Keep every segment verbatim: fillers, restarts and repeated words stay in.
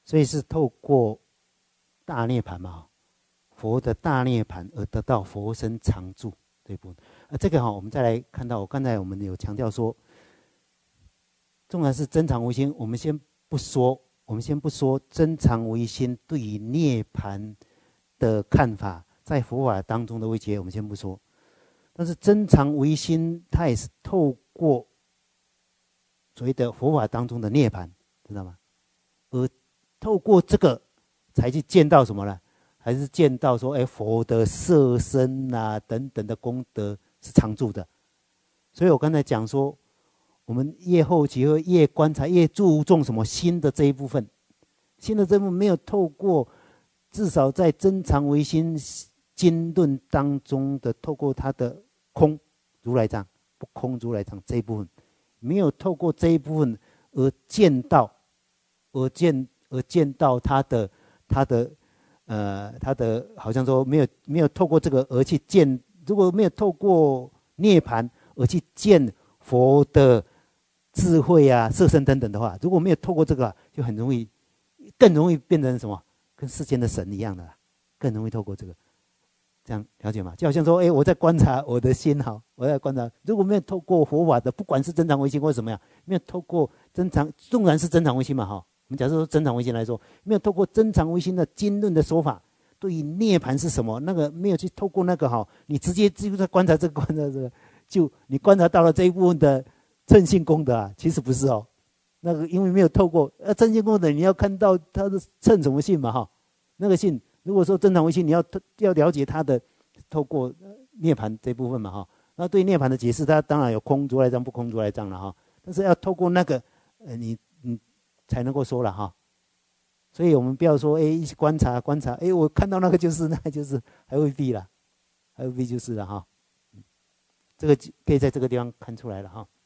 所以是透过大涅槃嘛，佛的大涅槃而得到佛身常住这一部分。呃，这个哈、哦，我们再来看到，我刚才我们有强调说，纵然是真常唯心，我们先不说，我们先不说真常唯心对于涅槃的看法，在佛法当中的位阶，我们先不说。但是真常唯心，它也是透过所谓的佛法当中的涅槃，知道吗？而透过这个才去见到什么呢？还是见到说，哎，佛的色身啊等等的功德是常住的。所以我刚才讲说，我们越后期会越观察，越注重什么心的这一部分，心的这一部分没有透过，至少在真常唯心经论当中的透过它的空如来藏、不空如来藏这一部分，没有透过这一部分而见到，而见而见到它的它的呃它的好像说没有没有透过这个而去见，如果没有透过涅槃而去见佛的智慧啊、色身等等的话，如果没有透过这个、啊，就很容易，更容易变成什么？跟世间的神一样的、啊，更容易透过这个，这样了解吗？就好像说，哎，我在观察我的心，哈，我在观察，如果没有透过佛法的，不管是真常唯心或什么样，没有透过真常，纵然是真常唯心嘛，哈，我们假设说真常唯心来说，没有透过真常唯心的经论的说法，对于涅槃是什么，那个没有去透过那个哈，你直接就在观察这个观察这个，就你观察到了这一部分的。称性功德啊，其实不是哦，那个因为没有透过呃称性功德，你要看到它是称什么性嘛哈，那个性如果说真常唯心，你要要了解它的透过涅槃这部分嘛哈，那对涅槃的解释，它当然有空如来藏不空如来藏了哈，但是要透过那个呃你你才能够说了哈，所以我们不要说哎一起观察观察，哎我看到那个就是那个就是还未必啦，还未必就是了哈，这个可以在这个地方看出来了哈。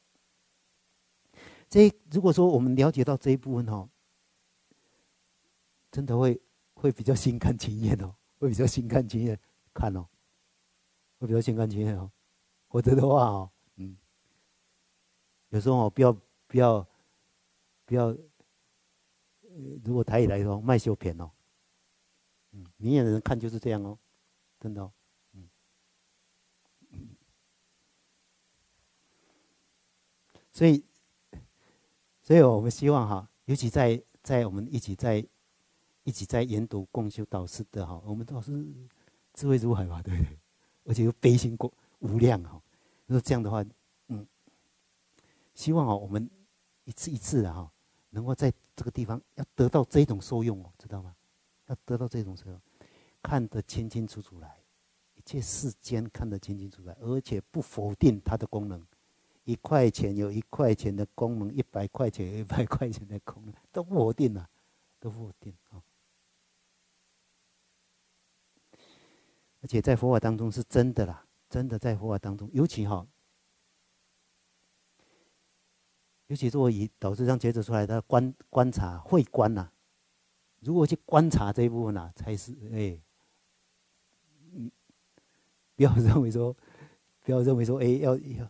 这如果说我们了解到这一部分哦，真的会会比较心甘情愿哦，会比较心甘情愿看哦，会比较心甘情愿哦。否则的话哦，嗯，有时候哦，不要不要不要，呃、如果台语来说卖修片哦，嗯，明眼人看就是这样哦，真的哦，嗯，嗯所以。所以我们希望哈，尤其在在我们一起在一起在研读共修导师的哈，我们导师智慧如海嘛，对不对？而且又悲心过无量哈。那这样的话，嗯，希望哦，我们一次一次的哈，能够在这个地方要得到这种受用哦，知道吗？要得到这种受用，看得清清楚楚来，一切世间看得清清楚楚来，而且不否定它的功能。一块钱有一块钱的功能，一百块钱有一百块钱的功能，都不否定了，都不否定啊！而且在佛法当中是真的啦，真的在佛法当中，尤其哈，尤其是我以导师上接着出来的观观察会观呐、啊，如果去观察这一部分呐、啊，才是哎，嗯，不要认为说，不要认为说，哎，要要。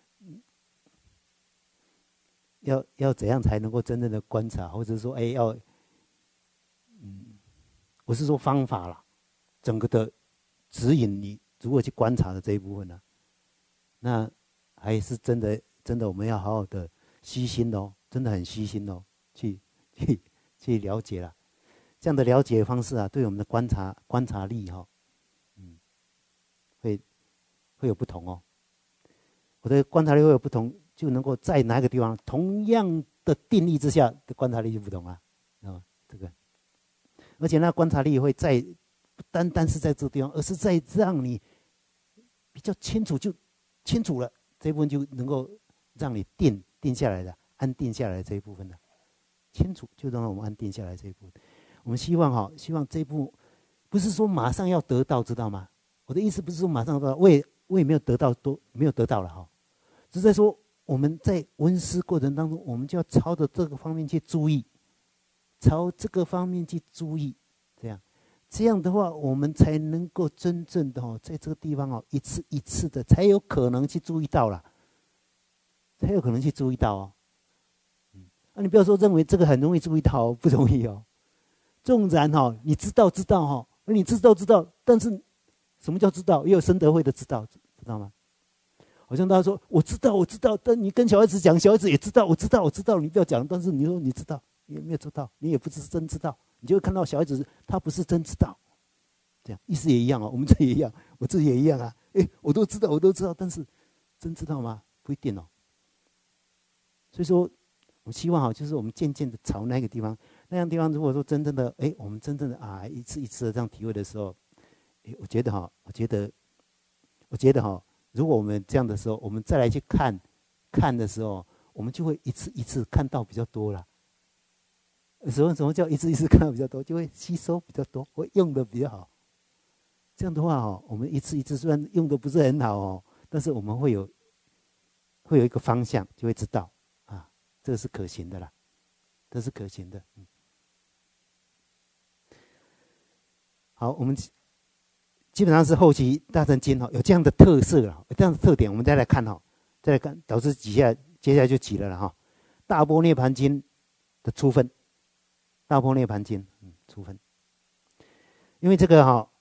要要怎样才能够真正的观察，或者说，哎，要，嗯，我是说方法啦，整个的指引你如何去观察的这一部分呢、啊，那还是真的真的我们要好好的虚心哦，真的很虚心哦，去去去了解了，这样的了解方式啊，对我们的观察观察力哈、哦，嗯，会会有不同哦，我的观察力会有不同。就能够在哪个地方同样的定义之下的观察力就不同啊，啊，这个，而且那观察力会在不单单是在这个地方，而是在让你比较清楚，就清楚了这一部分就能够让你定定下来的，安定下来的这一部分的，清楚就让我们安定下来这一部分。我们希望哈，希望这一部不是说马上要得到，知道吗？我的意思不是说马上得到，我也我也没有得到，都没有得到了哈，只是在说。我们在闻思过程当中，我们就要朝着这个方面去注意，朝这个方面去注意，这样，这样的话，我们才能够真正的哦，在这个地方哦，一次一次的，才有可能去注意到了，才有可能去注意到哦。嗯， 啊，你不要说认为这个很容易注意到哦，不容易哦。纵然哈、哦，你知道知道哈、哦，你知道知道，但是什么叫知道？也有深德会的知道，知道吗？好像大家说我知道我知道，但你跟小孩子讲，小孩子也知道我知道我知道，你不要讲，但是你说你知道，你也没有知道，你也不是真知道，你就会看到小孩子他不是真知道，这样意思也一样哦，我们这也一样，我自己也一样啊，哎，我都知道我都知道，但是真知道吗？不一定哦。所以说，我希望哈，就是我们渐渐的朝那个地方，那样地方，如果说真正的，哎，我们真正的啊，一次一次的这样体会的时候，哎，我觉得哈，我觉得，我觉得哈，如果我们这样的时候，我们再来去看，看的时候，我们就会一次一次看到比较多了。什么什么叫一次一次看到比较多？就会吸收比较多，会用的比较好。这样的话哦，我们一次一次虽然用的不是很好哦，但是我们会有，会有一个方向，就会知道。这个是可行的啦，这是可行的。嗯、好，我们基本上是后期大乘经哈，有这样的特色了，有这样的特点，我们再来看哈，再来看导致几下，接下来就几了了哈。大般涅盘经的初分，大般涅盘经，嗯，初分，因为这个哈，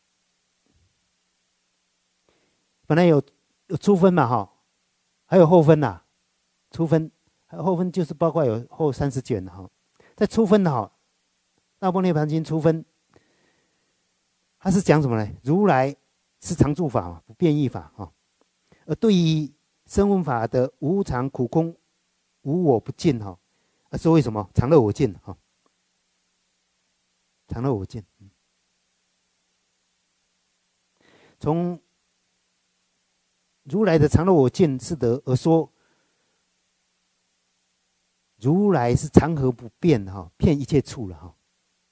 本来有有初分嘛哈，还有后分呐、啊，初分。后分就是包括有后三十卷哈，在初分的哈，大般涅盘经初分，它是讲什么呢？如来是常住法嘛，不变异法哈，而对于声闻法的无常、苦空、无我不尽哈，啊说为什么常乐我净哈？常乐我净，从如来的常乐我净是得而说。如来是常和不变哈，遍一切处了哈。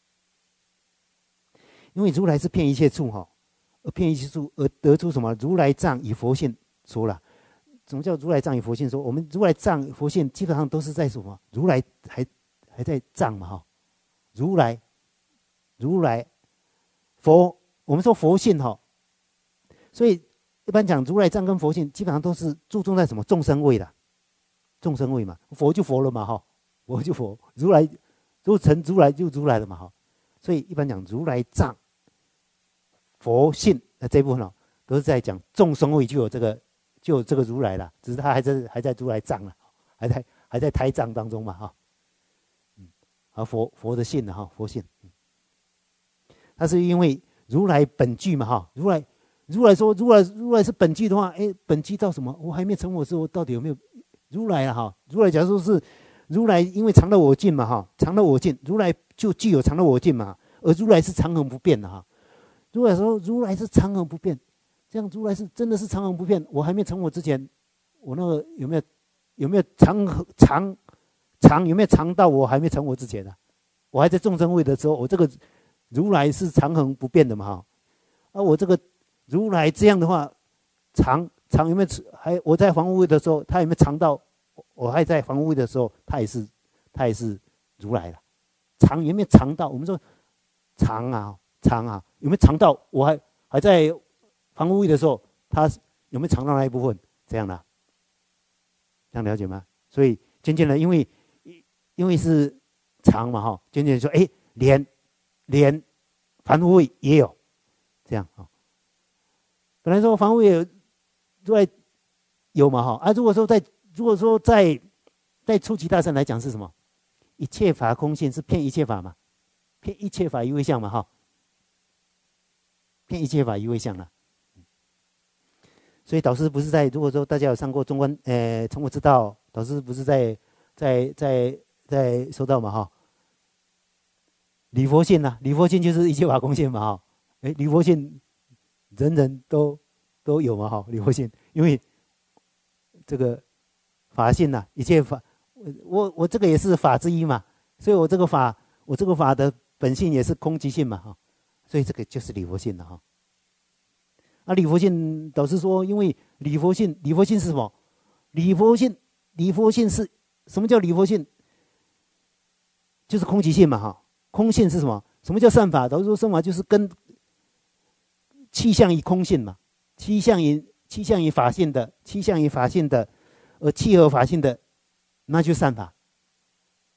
因为如来是遍一切处哈，而遍一切处而得出什么？如来藏以佛性说了。什么叫如来藏以佛性说？我们如来藏佛性基本上都是在什么？如来还还在藏嘛哈。如来，如来，佛，我们说佛性哈。所以一般讲如来藏跟佛性，基本上都是注重在什么众生位的。众生位嘛，佛就佛了嘛哈，佛就佛，如来如果成如来就如来了嘛哈，所以一般讲如来藏、佛性那这部分哦，都是在讲众生位就有这个就有这个如来了，只是他还在还在如来藏了，还在还在胎藏当中嘛哈，嗯，而佛佛的性呢哈，佛性，嗯，他是因为如来本具嘛哈，如来如来说如来如来是本具的话，哎，本具到什么？我还没成我的时候，到底有没有？如来啊哈，如来假如说是如来，因为常乐我净嘛哈，常乐我净，如来就具有常乐我净嘛，而如来是常恒不变的哈。如来说如来是常恒不变，这样如来是真的是常恒不变。我还没成我之前，我那个有没有有没有常常常有没有常到我还没成我之前啊？我还在众生位的时候，我这个如来是常恒不变的嘛哈。啊，我这个如来这样的话，常。常有没有还我在防护位的时候，他有没有常到？我还在防护位的时候，他也是，他也是如来了。常有没有常到？我们说常啊，常啊，有没有常到？我还还在防护位的时候，他有没有常到那一部分？这样的，这样了解吗？所以渐渐的，因为因为是常嘛哈，渐渐说，哎，连连防护位也有这样啊。本来说防护位有。如来有嘛哈啊？如果说在如果说在在初级大乘来讲是什么？一切法空性是骗一切法嘛？骗一切法一位相嘛哈？骗一切法一位相了。所以导师不是在，如果说大家有上过中观，呃，从我知道，导师不是在在在在说到嘛哈？理佛性呐，理佛性就是一切法空性嘛哈？哎，理佛性人人都。都有嘛哈，理佛性，因为这个法性呐、啊，一切法，我我这个也是法之一嘛，所以我这个法，我这个法的本性也是空即性嘛哈，所以这个就是理佛性了哈。啊，理佛性导师说，因为理佛性，理佛性是什么？理佛性，理佛性是什么叫理佛性？就是空即性嘛哈，空性是什么？什么叫善法？导师说善法就是跟气象于空性嘛。趋向于趋向于法性的，趋向于法性的，而契合法性的，那就善法。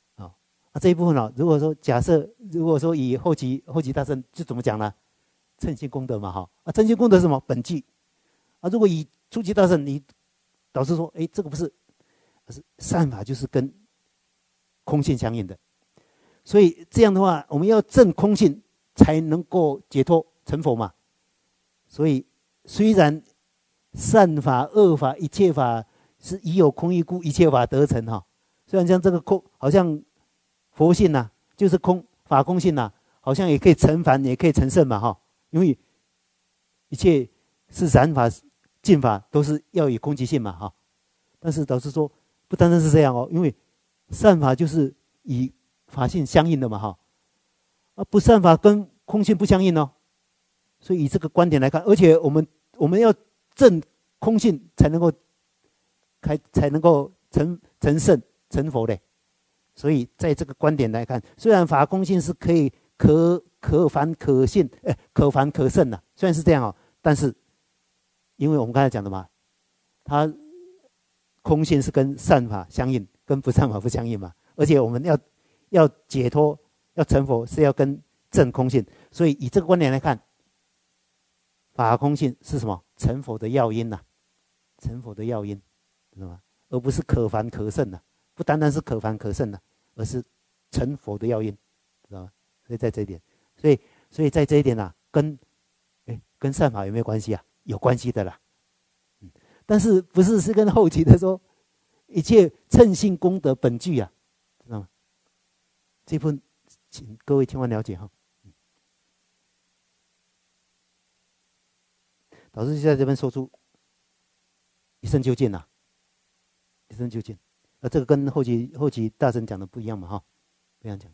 啊，这一部分哦，如果说假设，如果说以后期后期大圣就怎么讲呢？称心功德嘛，哈啊，称心功德是什么？本具啊。如果以初期大圣，你导师说，哎，这个不是，是善法就是跟空性相应的，所以这样的话，我们要证空性才能够解脱成佛嘛。所以虽然善法、恶法、一切法是已有空义故，一切法得成哈。虽然像这个空，好像佛性呐、啊，就是空法空性呐、啊，好像也可以成凡，也可以成圣嘛哈。因为一切是染法、净法，都是要以空即性嘛哈。但是导师说，不单单是这样哦，因为善法就是以法性相应的嘛哈，啊不善法跟空性不相应哦。所以以这个观点来看，而且我们我们要证空性才能够开，才能够成成圣成佛的。所以在这个观点来看，虽然法空性是可以可可凡可信，哎，可凡可胜的、啊，虽然是这样哦，但是因为我们刚才讲的嘛，它空性是跟善法相应，跟不善法不相应嘛。而且我们要要解脱，要成佛是要跟证空性，所以以这个观点来看，法空性是什么？成佛的要因呐、啊，成佛的要因，知道吗？而不是可凡可胜呐、啊，不单单是可凡可胜呐、啊，而是成佛的要因，知道吗？所以在这一点，所以所以在这一点啊，跟哎跟善法有没有关系啊？有关系的啦，嗯，但是不是是跟后期的说一切称性功德本具啊，知道吗？这部分请各位千万了解哈。导师就在这边说出一生究竟呐、啊，一生究竟，呃，这个跟后期后期大神讲的不一样嘛哈，不一样讲。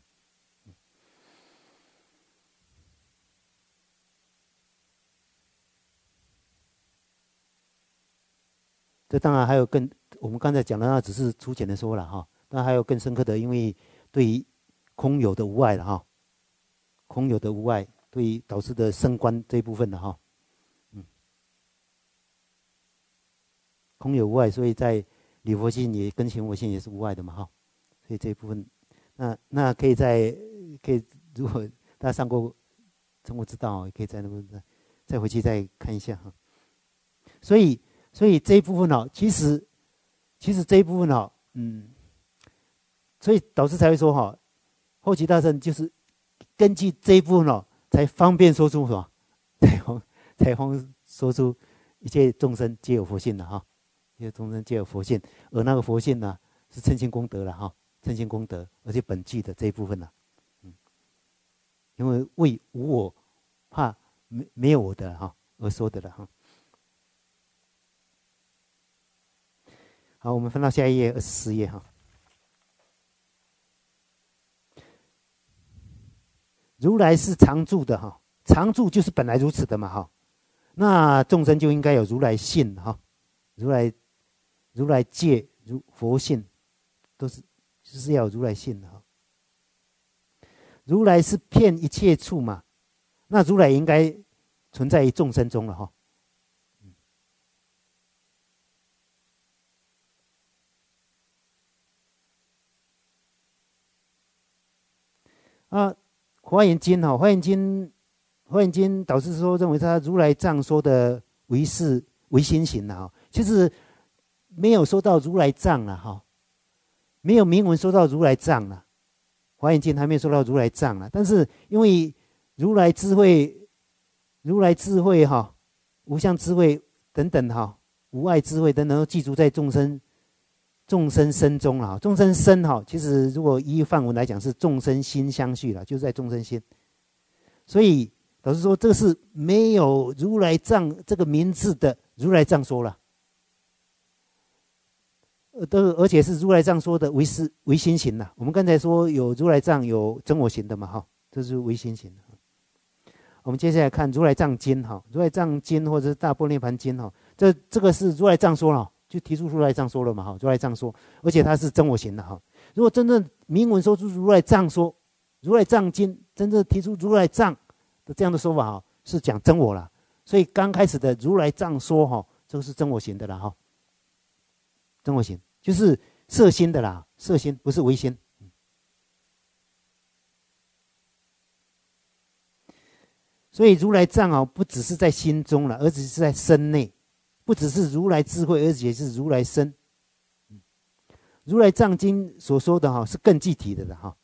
这当然还有更，我们刚才讲的那只是粗浅的说了哈，但还有更深刻的，因为对于空有的无碍了哈，空有的无碍，对于导师的升观这一部分的哈，嗯，空有无碍，所以在理佛性也跟行佛性也是无碍的嘛哈，所以这一部分，那那可以在可以如果大家上过中国之道，也可以在那边再再回去再看一下哈，所以。所以这一部分哦，其实，其实这一部分哦，嗯，所以导师才会说哈、哦，后期大圣就是根据这一部分哦，才方便说出什么，才方才方说出一切众生皆有佛性的哈，一切众生皆有佛性，而那个佛性呢，是称心功德了哈，称心功德，而且本具的这一部分呢，嗯，因为为无我，怕没没有我的哈而说的了哈。好，我们翻到下一页，二十四页哈。如来是常住的哈，常住就是本来如此的嘛哈。那众生就应该有如来性哈，如来如来戒如佛性，都是就是要有如来性的哈。如来是遍一切处嘛，那如来应该存在于众生中了哈。啊，华严经哈，华严经，华严经导师说认为他如来藏说的唯是唯心行了哈，其实没有说到如来藏了哈，没有明文说到如来藏了，华严经还没有说到如来藏了，但是因为如来智慧，如来智慧哈，无相智慧等等哈，无碍智慧等等都记住在众生。众生身中了，众生身哈，其实如果依梵文来讲是众生心相续了，就是在众生心。所以老师说这个是没有如来藏这个名字的如来藏说了，呃，都而且是如来藏说的唯是唯心行了。我们刚才说有如来藏有真我行的嘛哈，这是唯心行。我们接下来看如来藏经哈，如来藏经或者是大般涅盘经哈，这这个是如来藏说了。就提出如来藏说了嘛，哈，如来藏说，而且它是真我行的哈。如果真正明文说出如来藏说，如来藏经真正提出如来藏的这样的说法哈，是讲真我了。所以刚开始的如来藏说哈，这个是真我行的啦哈。真我行就是摄心的啦，摄心不是唯心。 所以如来藏啊，不只是在心中了，而且是在身内，不只是如来智慧，而且是如来身。如来藏经所说的哈，是更具体的了哈。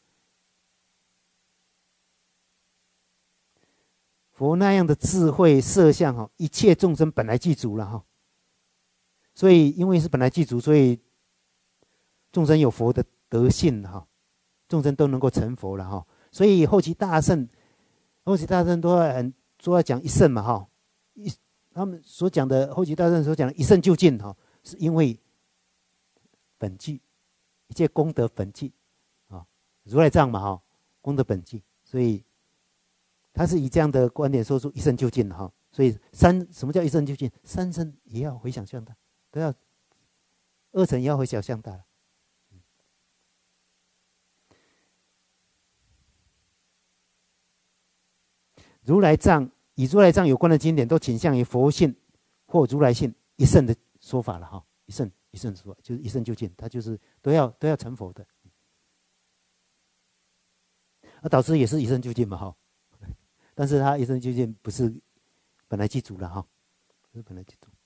佛那样的智慧色相哈，一切众生本来具足了哈。所以因为是本来具足，所以众生有佛的德性哈，众生都能够成佛了哈。所以后期大圣，后期大圣都要很都要讲一圣嘛哈，一他们所讲的后期大圣所讲的一圣究竟哈，是因为本具。一切功德本具，啊，如来藏嘛哈，功德本具，所以他是以这样的观点说出一生究竟哈。所以三什么叫一生究竟？三生也要回想向大，都要二乘也要回想向大。如来藏以如来藏有关的经典，都倾向于佛性或如来性一圣的说法了哈，一圣。一圣说就是一圣究竟，他就是都要都要成佛的，而导师也是一圣究竟嘛哈，但是他一圣究竟不是本来具足了哈，不是本来具足。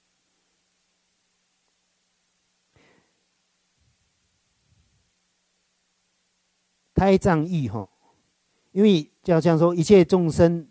胎藏喻哈，因为就好像说一切众生。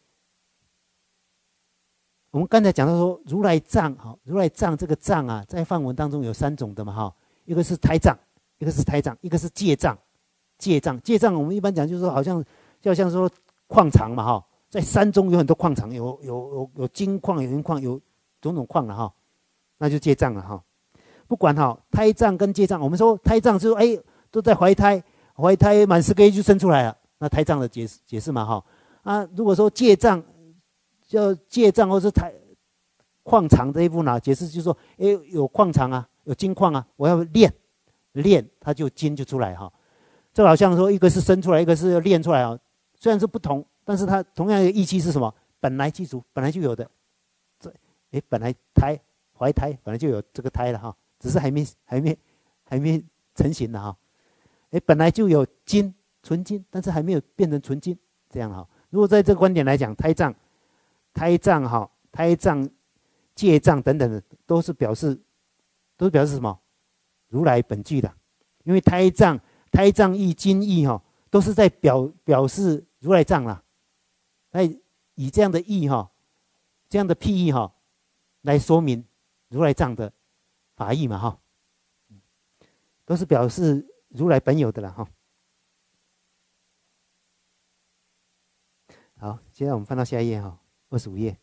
我们刚才讲到说，如来藏哈，如来藏这个藏啊，在梵文当中有三种的嘛哈，一个是胎藏，一个是胎藏，一个是戒藏。戒藏，戒藏我们一般讲就是说，好像就好像说矿场嘛哈，在山中有很多矿场，有有有有金矿、有银矿、有种种矿了哈，那就戒藏了哈。不管哈，胎藏跟戒藏，我们说胎藏就是哎都在怀胎，怀胎满十个月就生出来了，那胎藏的解释解释嘛哈啊，如果说戒藏。叫戒藏或是台矿场这一部呢，解释就是说，哎，有矿场啊，有金矿啊，我要炼，炼它就金就出来哈。这好像说一个是生出来，一个是要炼出来啊。虽然是不同，但是它同样的意气是什么？本来具足，本来就有的。这哎，本来胎怀胎本来就有这个胎了哈，只是还没还没还没成型的哈。哎，本来就有金纯金，但是还没有变成纯金，这样哈。如果在这个观点来讲，胎藏。胎藏哈，胎藏、戒藏等等的，都是表示，都是表示什么？如来本具的。因为胎藏、胎藏义、金义哈，都是在表表示如来藏啦。来以这样的义哈，这样的譬喻哈，来说明如来藏的法义嘛哈，都是表示如来本有的了哈。好，现在我们翻到下一页哈。二十五页，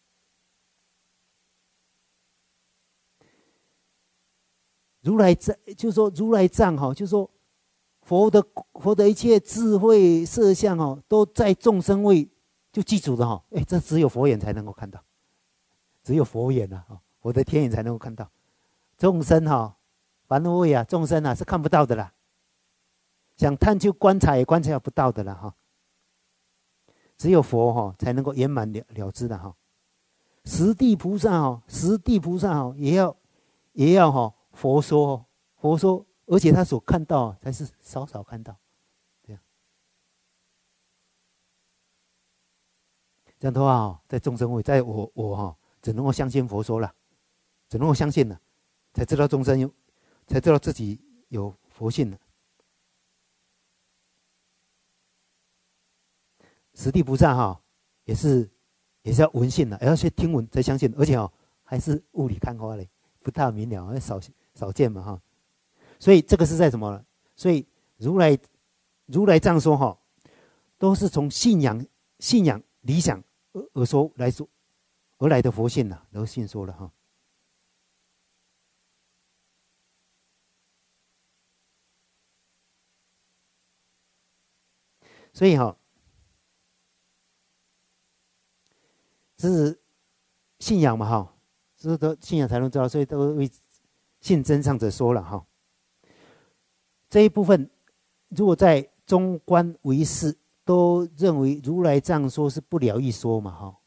如来藏就是说如来藏哈，就是说佛的佛的一切智慧色相哈，都在众生位就记住的哈。哎，这只有佛眼才能够看到，只有佛眼呐、啊，佛的天眼才能够看到。众生哈，凡夫位啊，众生啊是看不到的啦，想探究观察也观察不到的啦哈。只有佛哈才能够圆满了了之的哈，十地菩萨哈，十地菩萨哈也要也要哈佛说佛说，而且他所看到才是少少看到，这样这样的话哈，在众生位，在我我哈只能够相信佛说了，只能够相信了，才知道众生有，才知道自己有佛性了。十地菩萨哈，也是也是要闻信的，也要去听闻才相信，而且哦还是雾里看花嘞，不大明了，少少见嘛哈。所以这个是在什么？所以如来如来这样说哈，都是从信仰信仰理想而而说来说而来的佛性呐，然后信说了哈。所以哈。这是信仰嘛哈，这都信仰才能知道，所以都为信真上者说了哈。这一部分如果在中观唯识都认为如来藏说是不了义说嘛哈，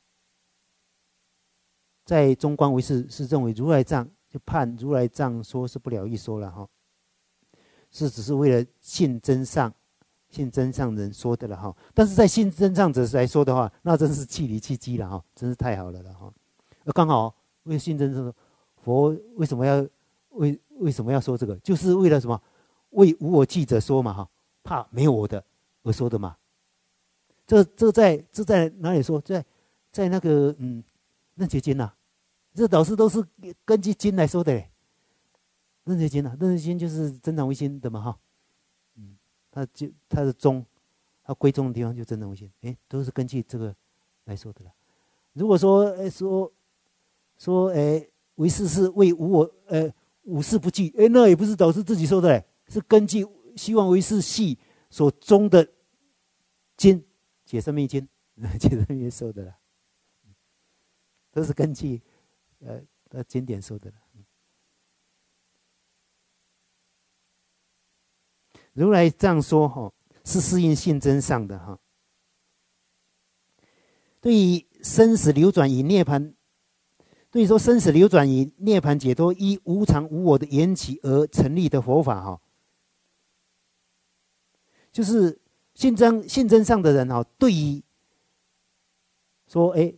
在中观唯识是认为如来藏就判如来藏说是不了义说了哈，是只是为了信真上信真上人说的了哈。但是在信真上者来说的话，那真是气里气机了哈，真是太好了了哈。而刚好为信真说，佛为什么要为为什么要说这个？就是为了什么？为无我记者说嘛哈，怕没有我的而说的嘛。这这在这在哪里说？在在那个嗯楞伽经呐，这导师都是根据经来说的嘞。楞伽经啊，楞伽经就是真常唯心的嘛哈，嗯，它就它的宗，它归宗的地方就真常唯心，哎，都是根据这个来说的了。如果说哎说说哎唯识是为无我呃五事不惧，哎，那也不是导师自己说的嘞，是根据希望唯识系所宗的经解生命经解生命经说的了，都是根据呃呃经典说的了。如来这样说哈，是适应性真上的哈。对于生死流转与涅槃，对于说生死流转与涅槃解脱依无常无我的缘起而成立的佛法哈，就是性真性真上的人哈，对于说哎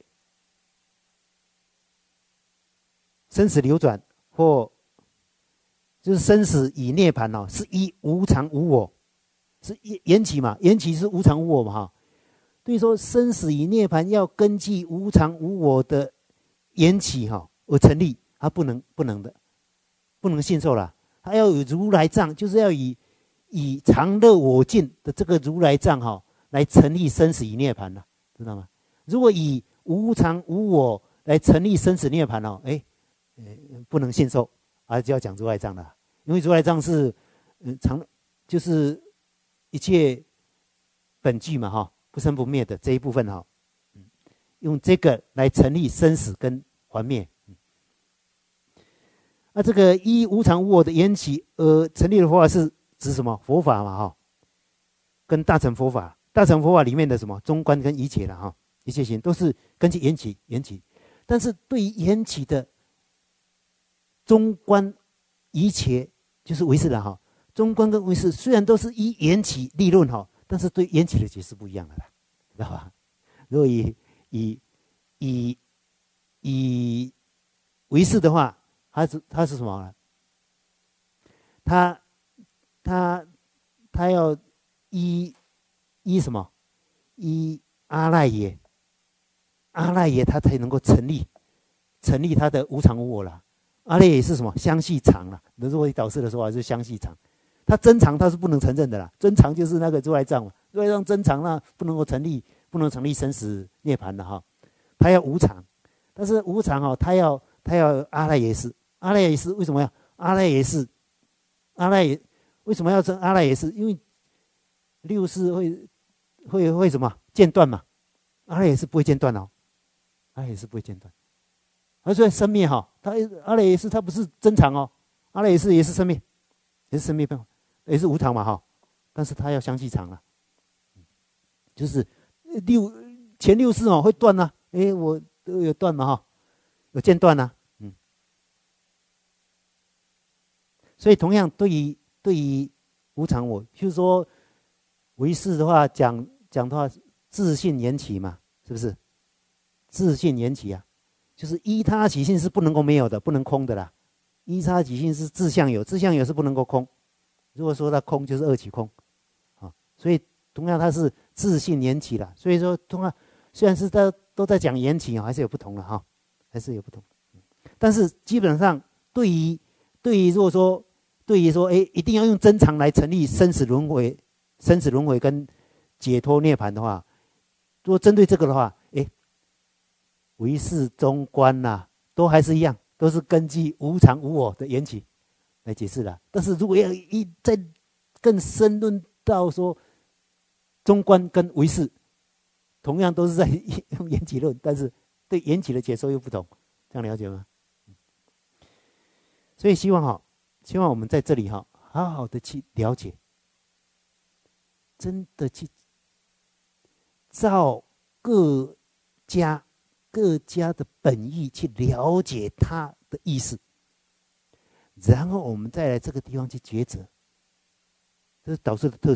生死流转或就是生死与涅槃哦，是依无常无我，是缘起嘛？缘起是无常无我嘛？哈，对于说生死与涅槃要根据无常无我的缘起哈而成立，它不能不能的，不能信受了。它要有如来藏，就是要以以常乐我净的这个如来藏哈来成立生死与涅槃了，知道吗？如果以无常无我来成立生死涅槃哦，哎，不能信受。啊，就要讲如来藏了，因为如来藏是，嗯，常就是一切本具嘛，哈，不生不灭的这一部分哈，嗯，用这个来成立生死跟还灭。嗯，那这个依无常无我的缘起而成立的佛法是指什么？佛法嘛，哈，跟大乘佛法，大乘佛法里面的什么中观跟一切了哈，一切行都是根据缘起缘起，但是对于缘起的中观一切就是唯识了哈，中观跟唯识虽然都是依缘起立论哈，但是对缘起的解释不一样的啦，知道吧？如果以以以以唯识的话，它是它是什么呢？它它它要依依什么？依阿赖耶，阿赖耶它才能够成立成立它的无常无我了。阿赖耶是什么？相续常了。如果以导师的说法是相续常，它真常它是不能承认的啦。真常就是那个如来藏嘛，如来藏真常那不能够成立，不能成立生死涅槃的哈。它要无常，但是无常哦，它要它要阿赖耶识。阿赖耶识为什么要阿赖耶识？阿赖耶为什么要称阿赖耶识？因为六识会会会什么间断嘛？阿赖耶识不会间断哦，阿赖耶识不会间断。而且生灭哈，它阿赖耶识它不是真常哦，阿赖耶识也是生灭，也是生灭变化，也是无常嘛哈，但是它要相续常了，就是六前六识哦会断呐、啊，哎我都有断嘛哈，有间断呐、啊，嗯，所以同样对于对于无常我，就是说唯识的话讲讲的话，自性缘起嘛，是不是？自性缘起啊。就是依他起性是不能够没有的，不能空的啦。依他起性是自相有，自相有是不能够空。如果说它空，就是二起空，啊，所以同样它是自性缘起啦。所以说，同样虽然是都都在讲缘起啊，还是有不同的哈，还是有不同。但是基本上对于对于如果说对于说，哎，一定要用真常来成立生死轮回、生死轮回跟解脱涅槃的话，如果针对这个的话，哎。唯识中观呐、啊，都还是一样，都是根据无常无我的缘起来解释的。但是如果要一再更深论到说中观跟唯识，同样都是在用缘起论，但是对缘起的解说又不同，这样了解吗？所以希望哈，希望我们在这里哈，好好的去了解，真的去照各家。各家的本意去了解它的意思，然后我们再来这个地方去抉择，这是导师的特色哦。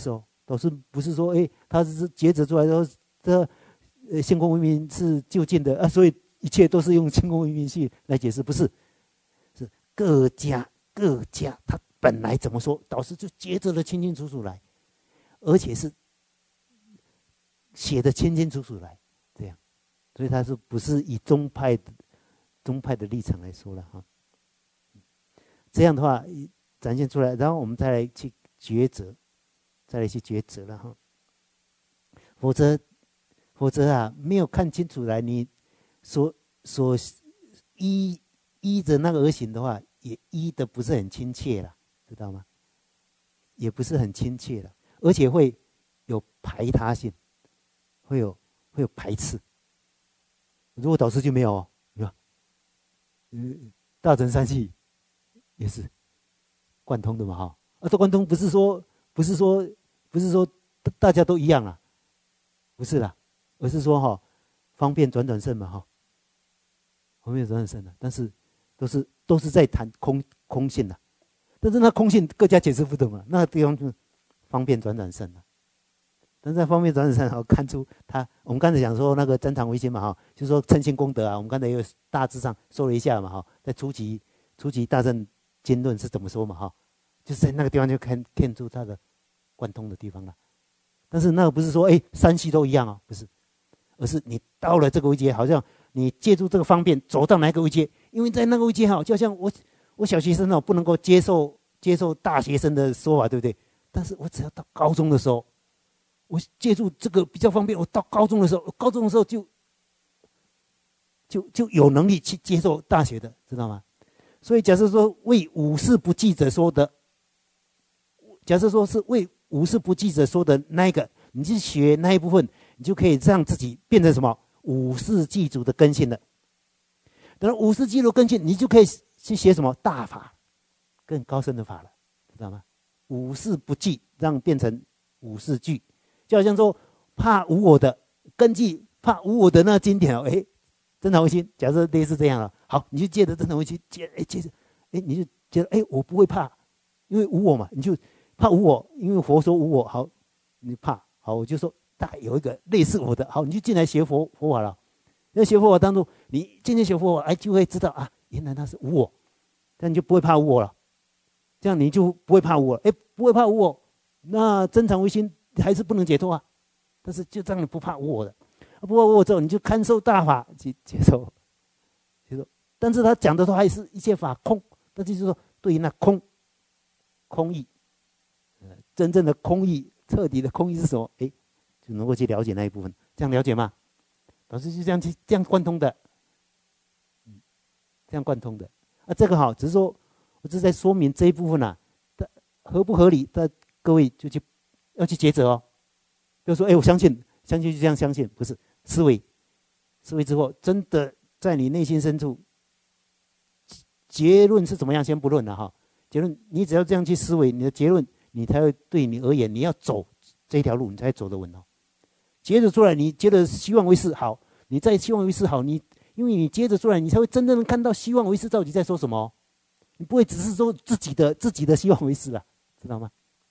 导师不是说，哎，他是抉择出来说，这呃先空为名是就近的啊，所以一切都是用先空为名系来解释，不是，是各家各家他本来怎么说，导师就抉择的清清楚楚来，而且是写的清清楚楚来，这样，所以他是不是以宗派的宗派的立场来说了哈？这样的话展现出来，然后我们再来去抉择。再来去抉择了哈，否则，否则啊，没有看清楚来，你所所依依着那个而行的话，也依的不是很亲切了，知道吗？也不是很亲切了，而且会有排他性，会有会有排斥。如果导师就没有哦，你看，嗯，大乘三系也是贯通的嘛哈，啊，这贯通不是说。不是说，不是说大家都一样啦，不是啦，而是说哈，方便转转胜嘛哈，方便转转胜的，但是都是都是在谈空空性的，但是那空性各家解释不同了，那个地方就方便转转胜了。但是在方便转转胜，我看出他，我们刚才讲说那个增长唯心嘛哈，就是说称心功德啊，我们刚才又大致上说了一下嘛哈，在初级初级大乘经论是怎么说嘛哈，就是在那个地方就看看出他的。贯通的地方了，但是那个不是说哎三系都一样哦，不是，而是你到了这个位阶，好像你借助这个方便走到哪个位阶，因为在那个位阶哈，就像我我小学生哦不能够接受接受大学生的说法，对不对？但是我只要到高中的时候，我借助这个比较方便，我到高中的时候，高中的时候就就就有能力去接受大学的，知道吗？所以假设说为五事不记者说的，假设说是为无事不记者说的那一个，你去学那一部分，你就可以让自己变成什么五事记组的根性了。等到五事记组根性，你就可以去学什么大法，更高深的法了，知道吗？五事不记，让变成五事具，就好像说怕无我的，根据怕无我的那经典，哎，真诚唯心，假设类似这样了，好，你就借着真诚唯心，接哎接着，哎你就觉得哎我不会怕，因为无我嘛，你就。怕无我，因为佛说无我，好，你怕，好，我就说大概有一个类似我的，好，你就进来学佛佛法了。要学佛法当中，你渐渐学佛法，哎，就会知道啊，原来他是无我，这样你就不会怕无我了。这样你就不会怕无我，哎，不会怕无我，那真诚唯心还是不能解脱啊。但是就让你不怕无我的，不怕无我之后，你就堪受大法去接受，接受。但是他讲的都还是一切法空，那就是说对于那空空义。真正的空义，彻底的空义是什么？哎，就能够去了解那一部分，这样了解吗？老师就这样去这样贯通的，嗯，这样贯通的啊，这个好，只是说我只是在说明这一部分啊，的合不合理？的各位就去要去抉择哦，就说哎，我相信，相信就这样相信，不是思维，思维之后，真的在你内心深处，结论是怎么样？先不论了哈，结论你只要这样去思维，你的结论。你才会对你而言，你要走这条路，你才走得稳哦。接着出来，你觉得希望为是好，你再希望为是好，你因为你接着出来，你才会真正的看到希望为是到底在说什么。你不会只是说自己的自己的希望为是了，知道吗？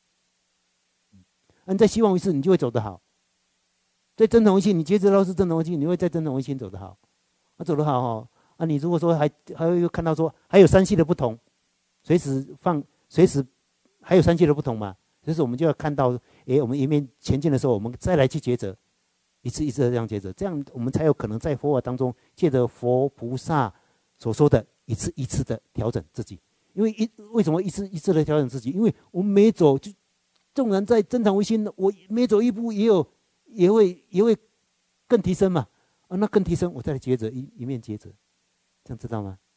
啊，你在希望为是，你就会走得好。在真诚唯心，你接着到是真诚唯心，你会在真诚唯心走得好。啊，走得好哦。啊，你如果说还还会看到说还有三系的不同，随时放随时。还有三界的不同嘛，所以说我们就要看到，哎，我们一面前进的时候，我们再来去抉择，一次一次的这样抉择，这样我们才有可能在佛法当中，借着佛菩萨所说的一次一次的调整自己。因为一为什么一次一次的调整自己？因为我们每走就，纵然在真诚唯心，我每走一步也有也会也会更提升嘛，啊，那更提升，我再来抉择一一面抉择，这样知道吗？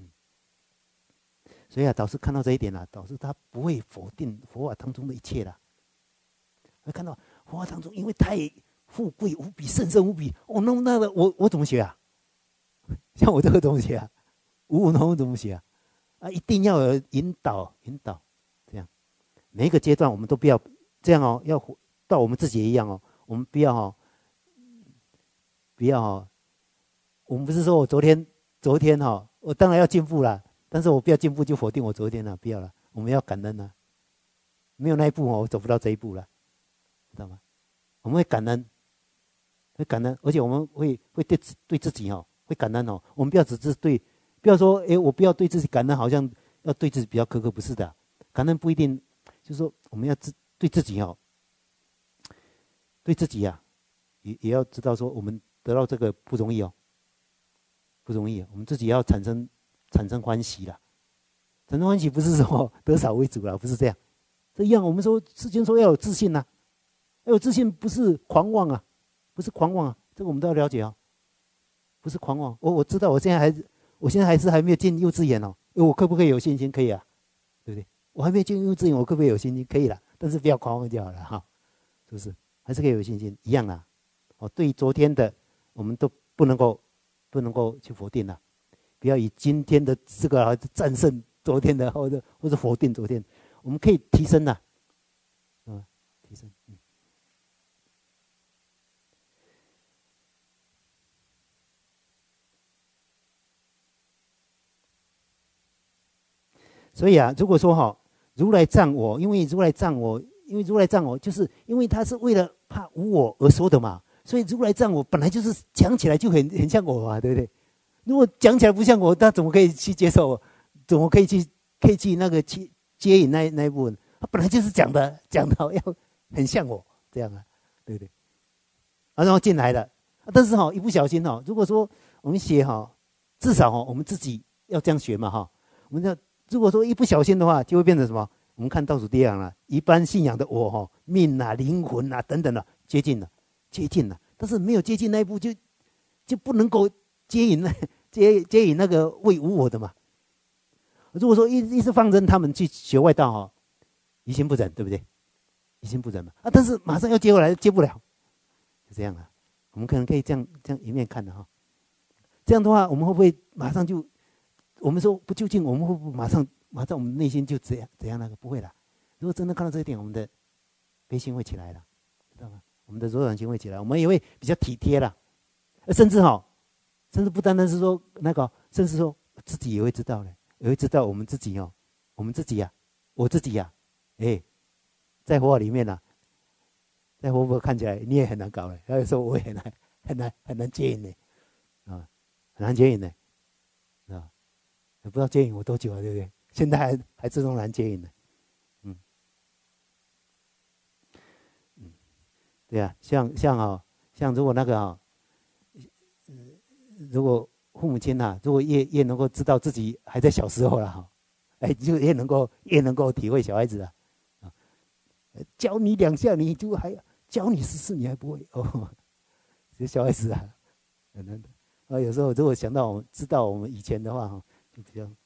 所以啊，导师看到这一点啊，导师他不会否定佛法当中的一切啦。会看到佛法当中，因为太富贵无比、甚深无比，哦，那那个我我怎么学啊？像我这个怎么学啊？五五通怎么学啊？啊，一定要有引导，引导，这样每一个阶段我们都不要这样哦，要到我们自己也一样哦，我们不要哦，不要哦，我们不是说我昨天昨天哈、哦，我当然要进步啦。但是我不要进步就否定我昨天了，不要了，我们要感恩了。没有那一步哦，我走不到这一步了。 知道吗？我们会感恩，会感恩，而且我们会会对对自己哦，会感恩哦。我们不要只是对，不要说哎，我不要对自己感恩，好像要对自己比较苛刻，不是的。感恩不一定，就是说我们要自对自己哦，对自己呀、啊，也也要知道说我们得到这个不容易哦，不容易。我们自己要产生产生欢喜啦，产生欢喜不是说得少为主啦，不是这样。这一样，我们说世间说要有自信呐、啊，要有自信不是狂妄啊，不是狂妄啊，这个我们都要了解哦，不是狂妄。我我知道，我现在还我现在还是还没有进幼稚园哦，我可不可以有信心？可以啊，对不对？我还没有进幼稚园，我可不可以有信心？可以了，但是不要狂妄就好了哈，是不是？还是可以有信心，一样啦。哦，对昨天的我们都不能够不能够去否定了，不要以今天的这个战胜昨天的，或者或者否定昨天，我们可以提升的，嗯，提升，嗯。所以啊，如果说哈、哦，如来藏我，因为如来藏我，因为如来藏我，就是因为他是为了怕无我而说的嘛，所以如来藏我本来就是讲起来就很很像我嘛，对不对？如果讲起来不像我，那怎么可以去接受？怎么可以去可以去那个去接引那那一部分？他本来就是讲的讲到要很像我这样啊，对不对？啊，然后进来了，但是哈、哦，一不小心哈、哦，如果说我们写哈、哦，至少哈、哦，我们自己要这样学嘛哈、哦，我们要如果说一不小心的话，就会变成什么？我们看倒数第二行了，一般信仰的我哈、哦，命啊、灵魂啊等等的接近了，接近了，但是没有接近那一步就就不能够接引那接接引那个为无我的嘛。如果说一一直放任他们去学外道哈、哦，于心不忍，对不对？于心不忍嘛啊，但是马上要接回来，接不了。是这样的，我们可能可以这样这样一面看的哈。这样的话，我们会不会马上就，我们说不究竟，我们会不会马上马上我们内心就怎样怎样那个？不会啦。如果真的看到这一点，我们的悲心会起来了，知道吗？我们的柔软心会起来，我们也会比较体贴了，甚至哈，甚至不单单是说那个，甚至说自己也会知道的，也会知道我们自己哦，我们自己呀、啊，我自己呀、啊，哎，在佛法里面呢、啊。在活佛看起来你也很难搞嘞，有时候我也很难很难很难接引呢，啊，很难接引呢，啊，也不知道接引我多久了，对不对？现在还还这种难接引呢，嗯嗯，对啊，像像啊，像如果那个啊，如果父母亲呐、啊，如果越越能够知道自己还在小时候了哈，哎，就越能够越能够体会小孩子啊，啊，教你两下你就还教你十次你还不会哦。这小孩子啊，很难的。啊，有时候如果想到我们知道我们以前的话哈，就比较。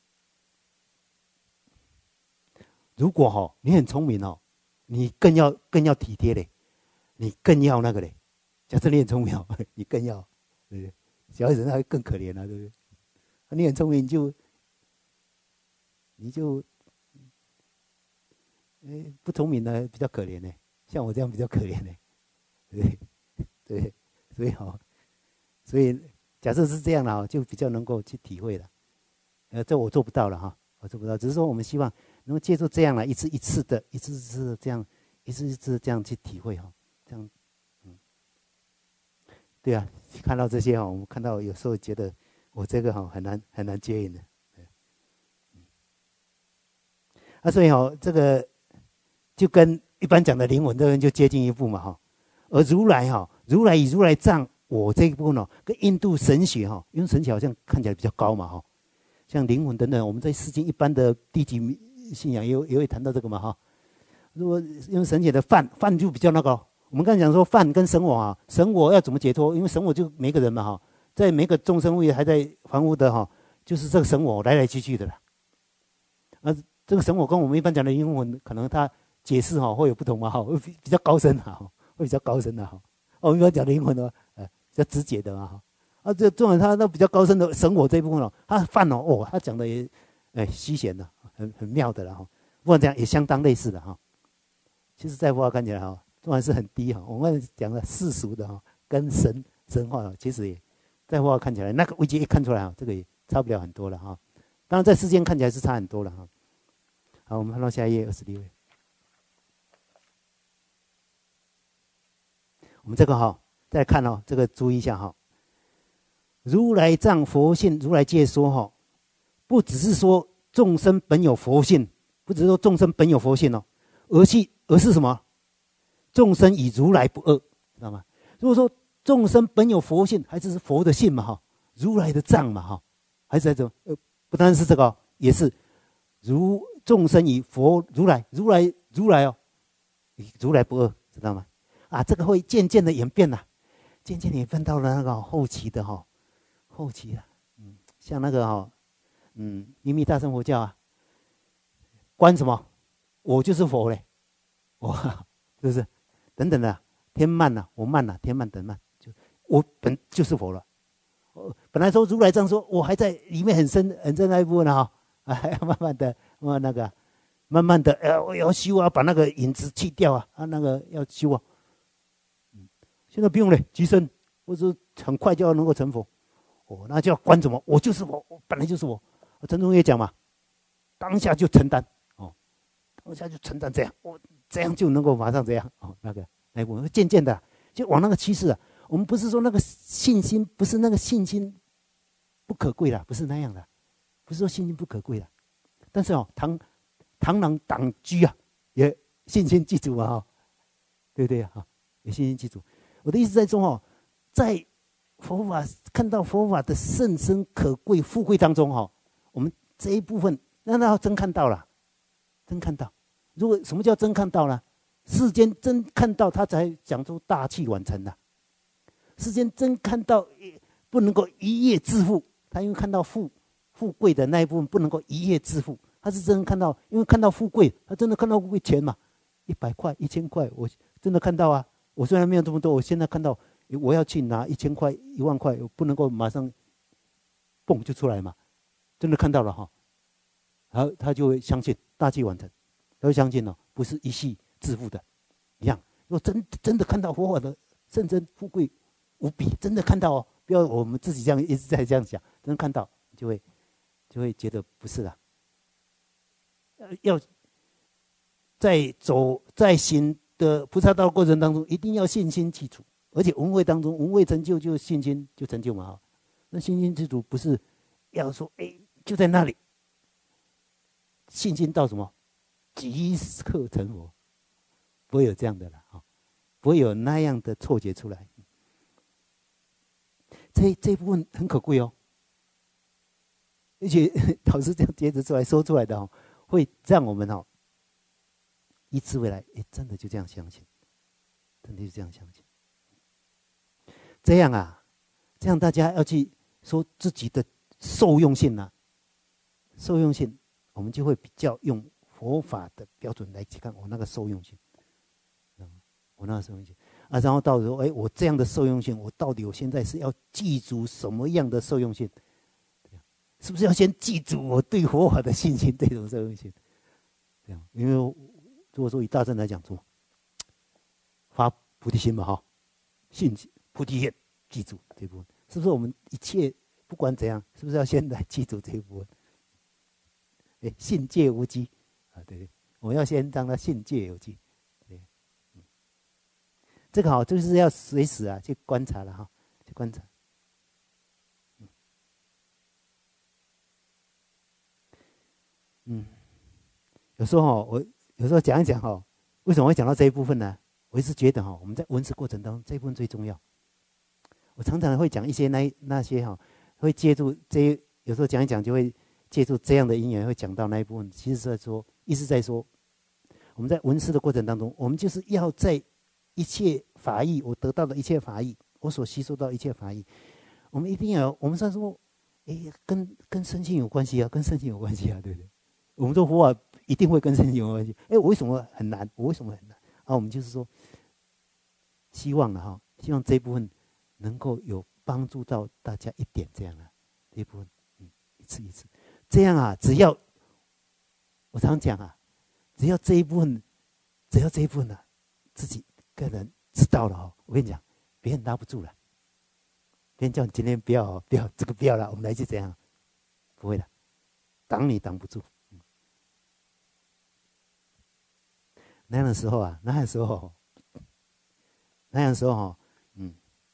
如果哈你很聪明哦，你更要更要体贴嘞，你更要那个嘞。假设你很聪明哦，你更要，对不对？小孩子那会更可怜了、啊，对不对？你很聪明就你就，哎，不聪明的比较可怜呢，像我这样比较可怜呢，对不对？对，所以哈，所以假设是这样了，就比较能够去体会了。呃，这我做不到了哈，我做不到。只是说我们希望能够借助这样了，一次一次的，一次一次的这样，一次一次这样去体会哈，这样，嗯，对啊，看到这些哈，我们看到有时候觉得我这个哈很难很难接引的，嗯，啊，所以哈这个就跟一般讲的灵魂这人就接近一步嘛哈，而如来哈，如来以如来藏我这一部呢，跟印度神学哈，因为神学好像看起来比较高嘛哈。像灵魂等等，我们在世间一般的低级信仰也有也会谈到这个嘛哈。如果用神解的犯犯就比较那个，我们刚才讲说犯跟神我啊，神我要怎么解脱？因为神我就每个人嘛哈，在每个众生位还在凡夫的哈，就是这个神我来来去去的啦。而这个神我跟我们一般讲的灵魂，可能它解释哈会有不同嘛哈，会比较高深哈，会比较高深的哈。我们一般讲灵魂的，呃，比较直解的嘛哈。啊，这重点他那比较高深的神我这一部分哦，他犯哦，哦，他讲的也，哎，虚显的，很很妙的了哈。不管这样也相当类似的哈。其实，在佛法看起来哈，重点是很低哈。我们讲的世俗的哈，跟神神话，其实也在佛法看起来，那个危机一看出来哈，这个也差不了很多了哈。当然，在世间看起来是差很多了哈。好，我们看到下一页二十六页。 我们这个哈，再来看哦，这个注意一下哈。如来藏佛性，如来戒说哈，不只是说众生本有佛性，不只是说众生本有佛性哦，而是而是什么？众生以如来不二，知道吗？如果说众生本有佛性，还是佛的性嘛哈，如来的藏嘛哈，还是在这呃，不单是这个、哦，也是如众生以佛如来，如来如来哦，如来不二，知道吗？啊，这个会渐渐的演变呐、啊，渐渐演变到了那个后期的哈、哦，后期的，嗯，像那个哈、哦，嗯，秘密大乘佛教啊，观什么？我就是佛嘞，我是不是？等等的，天慢呐、啊，我慢呐、啊，天慢等慢，就我本就是佛了。本来说如来藏说，我还在里面很深很深那一部分呢哈，还要慢慢的，慢慢那个，慢慢的，呃，我要修啊，把那个影子去掉啊，啊，那个要修啊。嗯，现在不用了，即身，或者很快就要能够成佛。哦，那就要观什么？我就是我，我本来就是我。陈忠也讲嘛，当下就承担，哦，当下就承担这样，我这样就能够马上这样，哦，那个，那我们渐渐的就往那个趋势啊。我们不是说那个信心，不是那个信心不可贵了，不是那样的，不是说信心不可贵了。但是哦，螳螳螂党居啊，也信心具足啊，哦，对不对啊？也信心具足。我的意思在说哦，在佛法看到佛法的甚深可贵富贵当中哈，我们这一部分那那要真看到了，真看到。如果什么叫真看到呢？世间真看到，他才讲出大器晚成的。世间真看到不能够一夜致富，他因为看到富富贵的那一部分不能够一夜致富，他是真的看到，因为看到富贵，他真的看到富贵钱嘛，一百块、一千块，我真的看到啊。我虽然没有这么多，我现在看到。我要去拿一千块、一万块，我不能够马上蹦就出来嘛，真的看到了哈，然后他就会相信大器晚成，他会相信哦，不是一夕致富的，一样。如果真真的看到佛法的甚深富贵无比，真的看到哦，不要我们自己这样一直在这样想，真的看到就会就会觉得不是啦。要在走在行的菩萨道过程当中，一定要信心基础。而且闻慧当中，闻慧成就就信心就成就嘛。那信心之主不是要说，哎，就在那里，信心到什么，即刻成佛，不会有这样的了啊，不会有那样的错觉出来。这这部分很可贵哦，而且老师这样接着出来说出来的哦，会让我们哦，依次未来，哎，真的就这样相信，真的就这样相信。这样啊，这样大家要去说自己的受用性啊，受用性，我们就会比较用佛法的标准来去看我那个受用性，我那个受用性啊，然后到时候，哎，我这样的受用性，我到底我现在是要记住什么样的受用性？是不是要先记住我对佛法的信心这种受用性？这样，因为如果说以大乘来讲，说发菩提心嘛，哈，信心。菩提心，记住这部分，是不是我们一切不管怎样，是不是要先来记住这一部分？哎，信戒无积啊，对对，我要先让他信戒有积，对，嗯，这个好，就是要随时啊去观察了哈，去观察。嗯，嗯，有时候哈，我有时候讲一讲哈，为什么会讲到这一部分呢？我一直觉得哈，我们在闻思过程当中，这一部分最重要。我常常会讲一些那那些哈，会借助这有时候讲一讲就会借助这样的因缘，会讲到那一部分。其实是在说，意思在说，我们在闻思的过程当中，我们就是要在一切法义，我得到的一切法义，我所吸收到一切法义，我们一定要，我们算说，哎，跟跟身心有关系啊，跟身心有关系啊，对不对？我们做佛法一定会跟身心有关系。哎，我为什么很难？我为什么很难？啊，我们就是说，希望了哈，希望这一部分。能够有帮助到大家一点这样啊，这一部分，嗯，一次一次，这样啊，只要我常讲啊，只要这一部分，只要这一部分啊，自己个人知道了哦，我跟你讲，别人拉不住了，别人叫你今天不要哦，不要这个不要了，我们来去怎样？不会的，挡你挡不住。嗯，那样的时候啊，那样的时候， 那样的时候哈，嗯，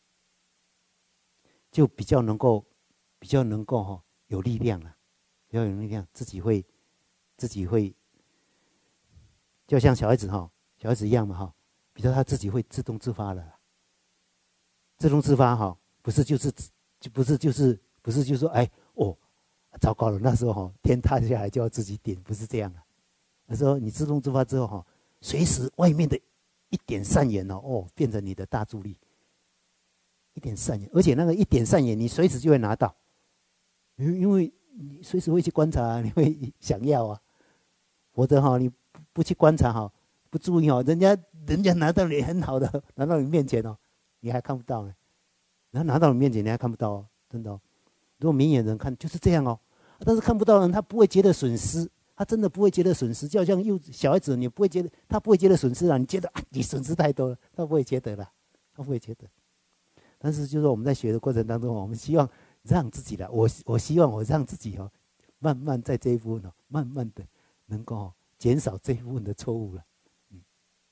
就比较能够，比较能够哈有力量了，比较有力量，自己会，自己会，就像小孩子哈，小孩子一样嘛哈，比如他自己会自动自发了，自动自发哈，不是就是就不是就是不是就是说哎哦，糟糕了，那时候哈天塌下来就要自己顶，不是这样啊。那时候你自动自发之后哈，随时外面的一点善缘哦，哦，变成你的大助力。一点善缘，而且那个一点善缘，你随时就会拿到，因为你随时会去观察，你会想要啊。否则哈，你不去观察哈，不注意哦，人家人家拿到你很好的，拿到你面前哦，你还看不到呢。然后拿到你面前，你还看不到哦，真的哦。如果明眼人看就是这样哦，但是看不到的人他不会觉得损失。他真的不会觉得损失，就好像幼小孩子，你不会觉得，他不会觉得损失啊。你觉得啊，你损失太多了，他不会觉得了，他不会觉得。但是就是我们在学的过程当中，我们希望让自己的，我我希望我让自己哦，慢慢在这一部分哦，慢慢的能够减少这一部分的错误了。嗯，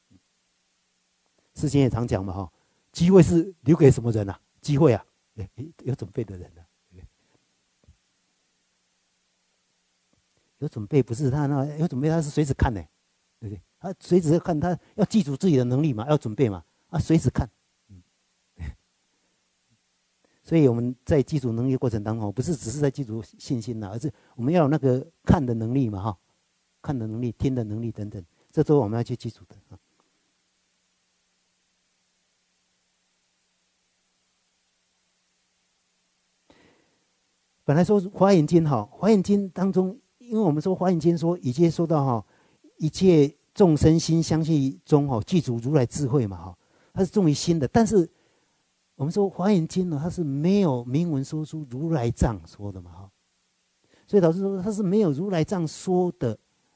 之前也常讲嘛哈，机会是留给什么人啊？机会啊，有准备的人啊。有准备不是他那有准备，他是随时看呢，对不对？他随时看，他要记住自己的能力嘛，要准备嘛，啊，随时看。嗯，所以我们在记住能力过程当中，不是只是在记住信心了，而是我们要有那个看的能力嘛，哈，看的能力、听的能力等等，这都我们要去记住的啊。本来说《华严经》哈，《华严经》当中。因为我们说《华严经》说一切说到哈，一切众生心相续中哈，具足如来智慧嘛哈，它是重于心的。但是我们说《华严经》呢，它是没有明文说出如来藏说的嘛哈，所以老师说它是没有如来藏说的，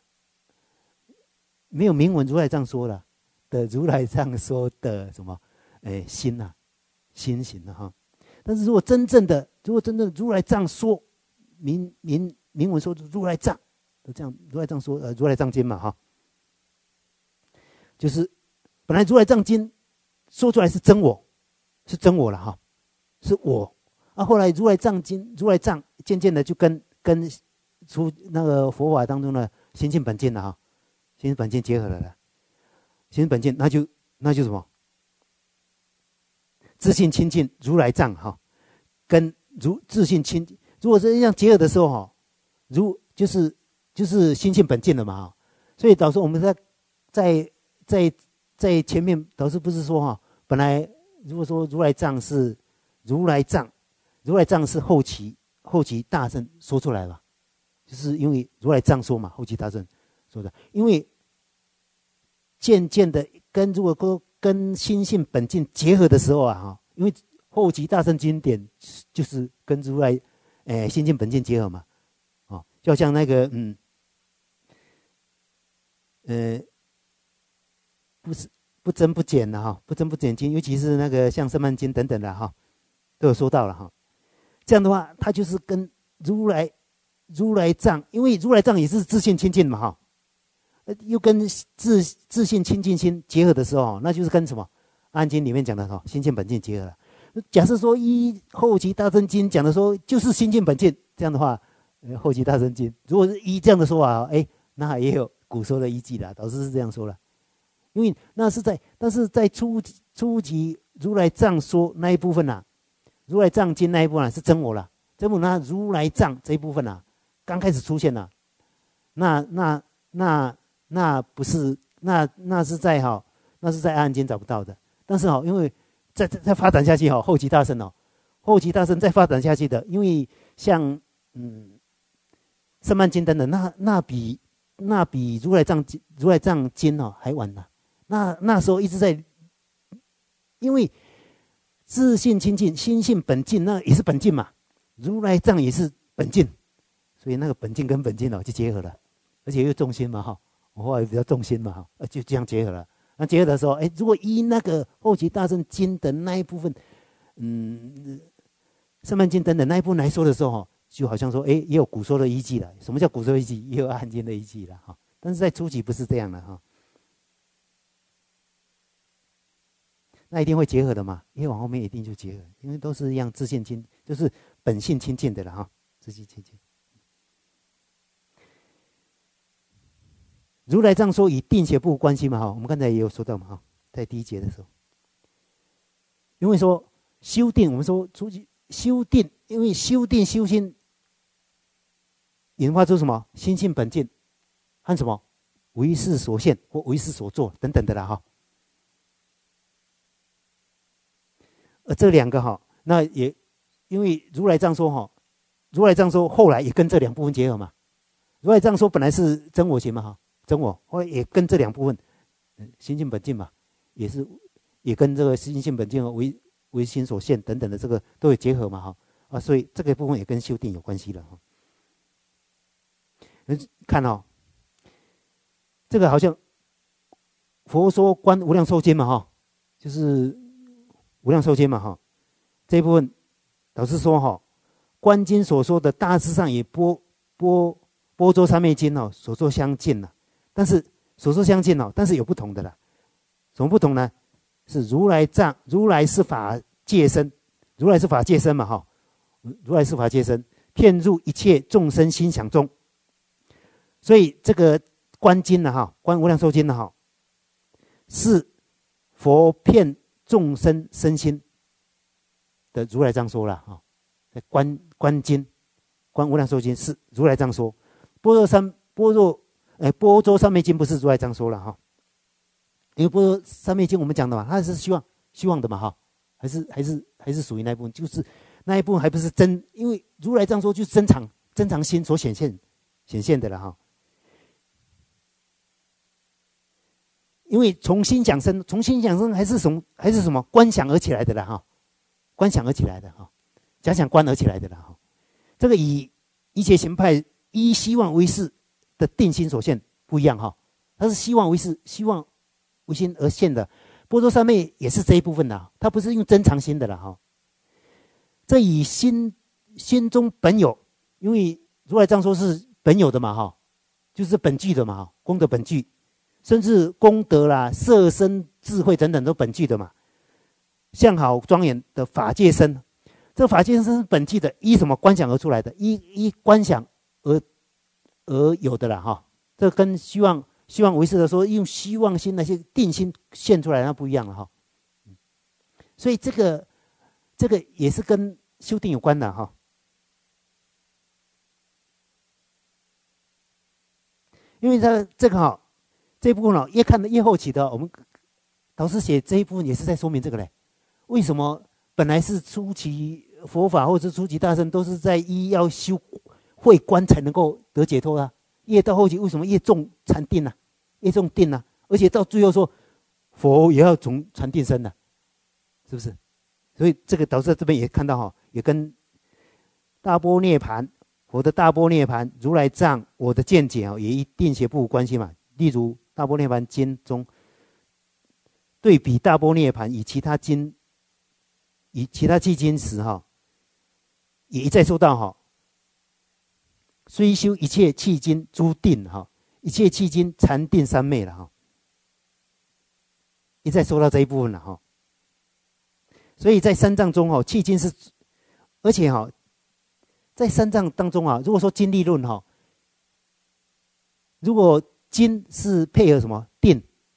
没有明文如来藏说了的如来藏说的什么，哎心呐、啊，心行啊哈。但是如果真正的，如果真正的如来藏说明明。明文说如来藏，这样如来藏说，呃，如来藏经嘛，哈，就是本来如来藏经说出来是真我，是真我了哈，是我。啊，后来如来藏经、如来藏渐渐的就跟跟出那个佛法当中的心性本净了哈，心性本净结合了了，心性本净那就那就什么，自信清净如来藏哈，跟如自信清，如果是这样结合的时候哈。如就是就是心性本净了嘛，所以导致我们在在在在前面导师不是说哈，本来如果说如来藏是如来藏，如来藏是后期后期大圣说出来了，就是因为如来藏说嘛，后期大圣说的，因为渐渐的跟如果说跟心性本净结合的时候啊哈，因为后期大圣经典就是跟如来诶心性本净结合嘛。就像那个嗯，呃，不是不增不减的哈，不增不减经，尤其是那个像《圣曼经》等等的哈，都有说到了哈。这样的话，它就是跟如来如来藏，因为如来藏也是自信清净嘛哈，又跟自自信清净心结合的时候，那就是跟什么《安经》里面讲的哈，心性本净结合了。假设说依后期大乘经讲的说，就是心性本净，这样的话。后期大乘经，如果是依这样的说法，哎，那也有古说的依据啦。导师是这样说了，因为那是在，但是在初初级如来藏说那一部分呐、啊，如来藏经那一部分、啊、是真我了。真我那如来藏这一部分呐、啊，刚开始出现了，那那那那不是那那是在哈、哦，那是在阿含经找不到的。但是哈、哦，因为再再发展下去哈、哦，后期大乘哦，后期大乘再发展下去的，因为像嗯。圣曼经等等，那那比那比如来藏经如来藏经哦还晚呢。那那时候一直在，因为自信清净，心性本净，那也是本净嘛。如来藏也是本净，所以那个本净跟本净哦就结合了，而且又重心嘛哈，我后来比较重心嘛哈，就这样结合了。那结合的时候，哎，如果依那个后期大乘经的那一部分，嗯，圣曼经等等那一部分来说的时候哈。就好像说，哎，也有古说的依据了。什么叫古说依据？也有阿含经的依据了哈。但是在初期不是这样的哈。 那一定会结合的嘛，越往后面一定就结合，因为都是一样自性亲，就是本性亲近的了哈，自性亲近。如来这样说，以定邪不无关系嘛哈，我们刚才也有说到嘛哈，在第一节的时候，因为说修定，我们说出去修定，因为修定修心，引发出什么心性本净和什么为事所现或为事所做等等的啦哈。而这两个哈，那也因为如来这样说哈，如来这样说后来也跟这两部分结合嘛。如来这样说本来是真我行嘛哈，真我后来也跟这两部分，心性本净嘛，也是也跟这个心性本净和为为心所现等等的这个都有结合嘛哈啊，所以这个部分也跟修定有关系了哈。看哦，这个好像佛说观无量寿经嘛哈，就是无量寿经嘛哈，这一部分老师说哈，观经所说的大致上也波波波州三昧经哦所说相近了，但是所说相近哦，但是有不同的啦。什么不同呢？是如来藏，如来是法界身，如来是法界身嘛哈，如来是法界身，遍入一切众生心想中。所以这个观经呢哈，观无量寿经呢哈，是佛遍众生身心的如来这样说了哈。观观经，观无量寿经是如来这样说。般若三般若，哎，般舟三昧经不是如来这样说了哈。因为般若三昧经我们讲的嘛，它是希望希望的嘛哈，还是还是还是属于那一部分，就是那一部分还不是真，因为如来这样说就是真常真常心所显现显现的了哈。因为从心想生，从心想生还是从还是什么观想而起来的啦哈，观想而起来的哈，假想观而起来的啦哈。这个以一切行派依希望为事的定心所现不一样哈，它是希望为事，希望为心而现的。般若三昧也是这一部分的，它不是用真常心的了哈。这以心心中本有，因为如来这样说是本有的嘛哈，就是本具的嘛哈，功德本具。甚至功德啦、色身、智慧等等都本具的嘛，相好庄严的法界身，这个法界身是本具的，依什么观想而出来的？依依观想而而有的啦哈。这跟希望希望为师的说用希望心那些定心现出来那不一样了哈。所以这个这个也是跟修定有关的哈。因为这这个哈。这一部分哦，越看的越后期的，我们导师写这一部分也是在说明这个嘞。为什么本来是初期佛法或者初期大乘都是在依要修慧观才能够得解脱啊？越到后期为什么越重禅定啊？越重定啊？而且到最后说佛也要从禅定生的，是不是？所以这个导师这边也看到哈，也跟大般涅盘佛的大般涅盘如来藏我的见解啊，也一定邪不无关系嘛。例如大般涅盘经中对比大般涅盘以其他经以其他寂经时哈，也一再说到哈，虽修一切契经诸定哈，一切契经禅定三昧了哈，一再说到这一部分了哈。所以在三藏中哈，契经是，而且哈，在三藏当中啊，如果说经力论哈，如果经是配合什么定？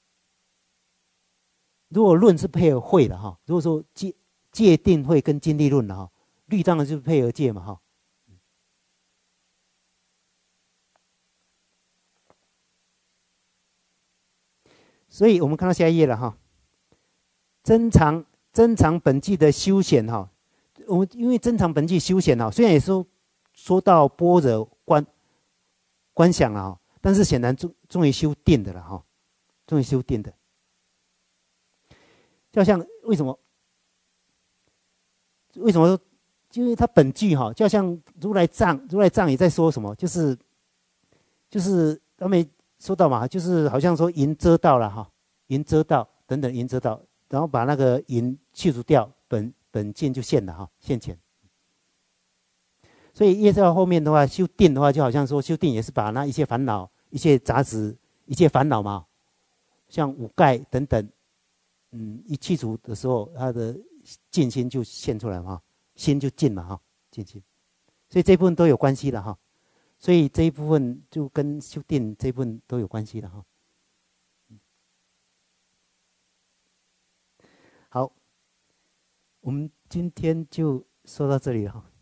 如果论是配合慧的哈，如果说戒戒定慧跟经力论的哈，律当然就是配合戒嘛哈。所以我们看到下一页了哈，增长增长本具的修显哈，我们因为增长本具修显哈，虽然也说说到般若观观想了哈。但是显然终终于修定的了哈，终于修定的。就像为什么？为什么说？因为它本具哈，就像如来藏，如来藏也在说什么？就是就是他们说到嘛，就是好像说淫遮道了哈，淫遮道等等淫遮道，然后把那个淫去除掉，本本净就现了哈，现前。所以越到后面的话，修定的话，就好像说修定也是把那一切烦恼。一切杂质，一切烦恼嘛，像五盖等等， 嗯，一去除的时候，他的静心就现出来嘛，心就静嘛哈，静心，所以这部分都有关系的哈，所以这一部分就跟修定这一部分都有关系的哈。好，我们今天就说到这里了哈。